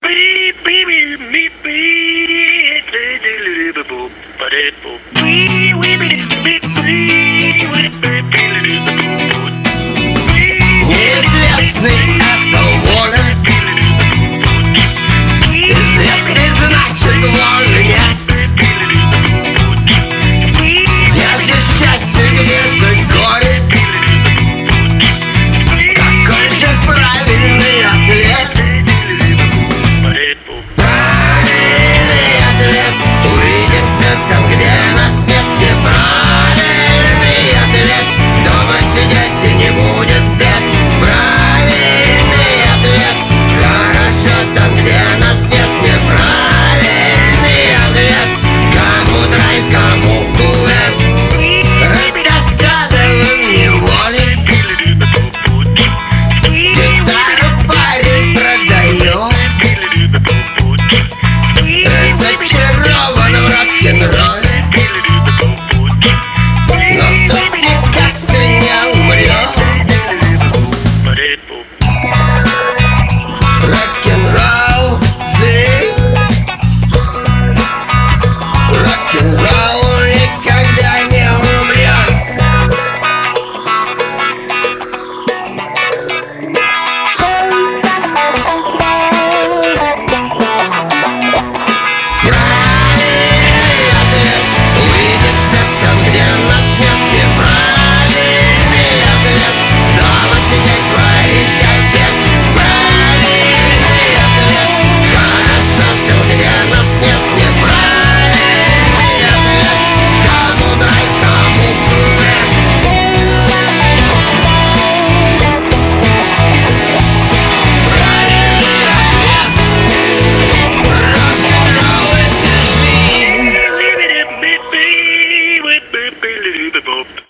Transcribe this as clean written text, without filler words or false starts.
Неизвестный — это воля. Известный — значит воли нет. Где же счастье, где же горе? Какой же правильный ответ? Правильный ответ: увидимся там, где нас нет. Неправильный ответ: дома сидеть и не будет бед. Правильный ответ: хорошо там, где нас нет. Неправильный ответ: кому драйв, кому кувет. Раздосадован неволе, гитару парень продает. Разочарован в рок-н-ролле, но тот никак не умрет. Рок-н-ролл, зиг. Рок-н-ролл никогда не умрет. Правильный ответ: увидеться там, где нас нет. Неправильный ответ: дома сидеть, варить обед. Правильный ответ: хорошо там, где нас нет. Неправильный ответ: кому драйв, кому кувет. Правильный ответ: рок-н-ролл — это жизнь.